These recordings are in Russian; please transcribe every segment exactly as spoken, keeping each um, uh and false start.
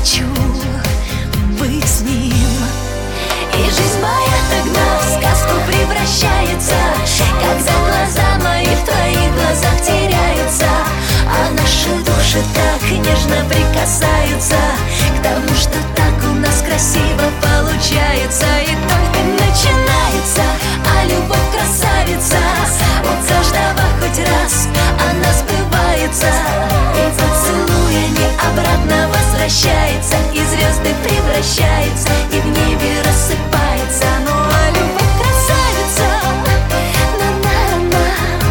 хочу быть с ним. И жизнь моя тогда в сказку превращается, когда глаза мои в твоих глазах теряются, а наши души так нежно прикасаются к тому, что так у нас красиво получается. И только начинается, а любовь красавица, вот каждого хоть раз она сбывается, и поцелуя не обратно возвращается, и звезды превращается, и в небе рассыпается. Ну а любовь красавица, на-на-на,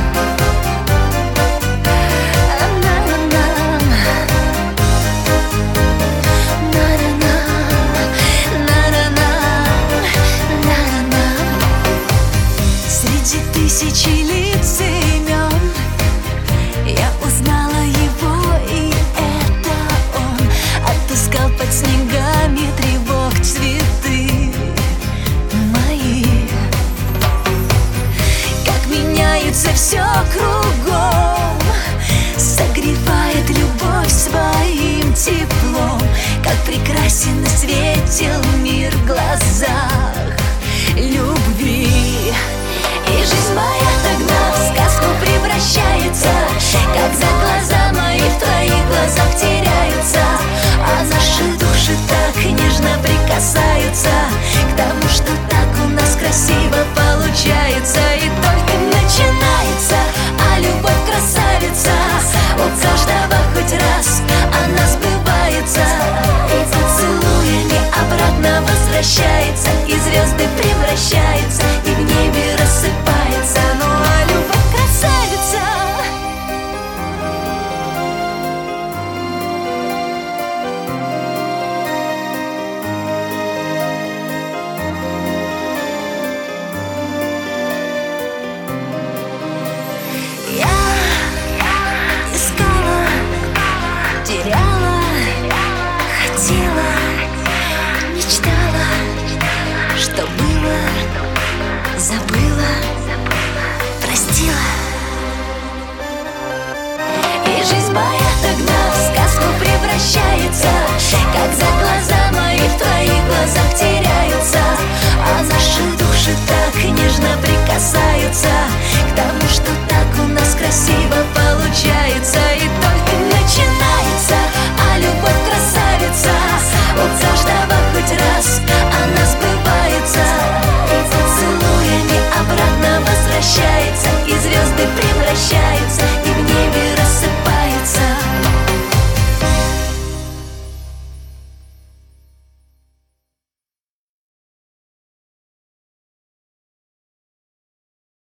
на-на-на, на-на-на, на-на-на, на-на-на. Среди тысячи лиц и имен я узнала его, и это он. Отыскал под снегами тревог цветы мои. Как меняется все кругом,